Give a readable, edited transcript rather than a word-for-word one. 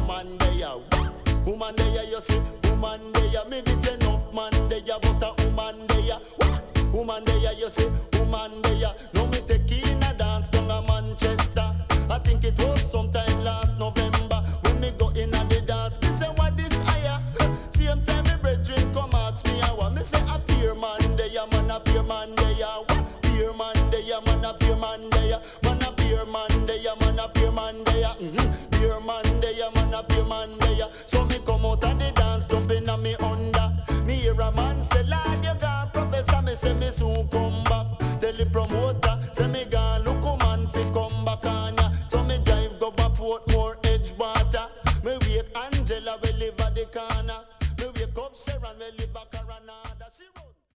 woman there. Woman there, you see, woman there. Me this enough man there, but a woman there. Woman there, you see, woman there. No me take in a dance down a Manchester. I think it was sometime last November when me go in a the dance. Me say what this higher? Same time me brethren come ask me how. Me say a peer man there, man a peer man there. Peer man there, man a peer man there. Man a peer man there, man a peer man there. Peer man there, man a peer man there. So me come out of the dance, jumping on me under. Me hear a man say, Lord, you got professor. Me say me soon come back. Tell the promoter, say me gone look a man fi come back on ya. So me drive go back Portmore Edgewater. Me wake Angela we live at the corner. Me wake up Sharon we live back Coronado.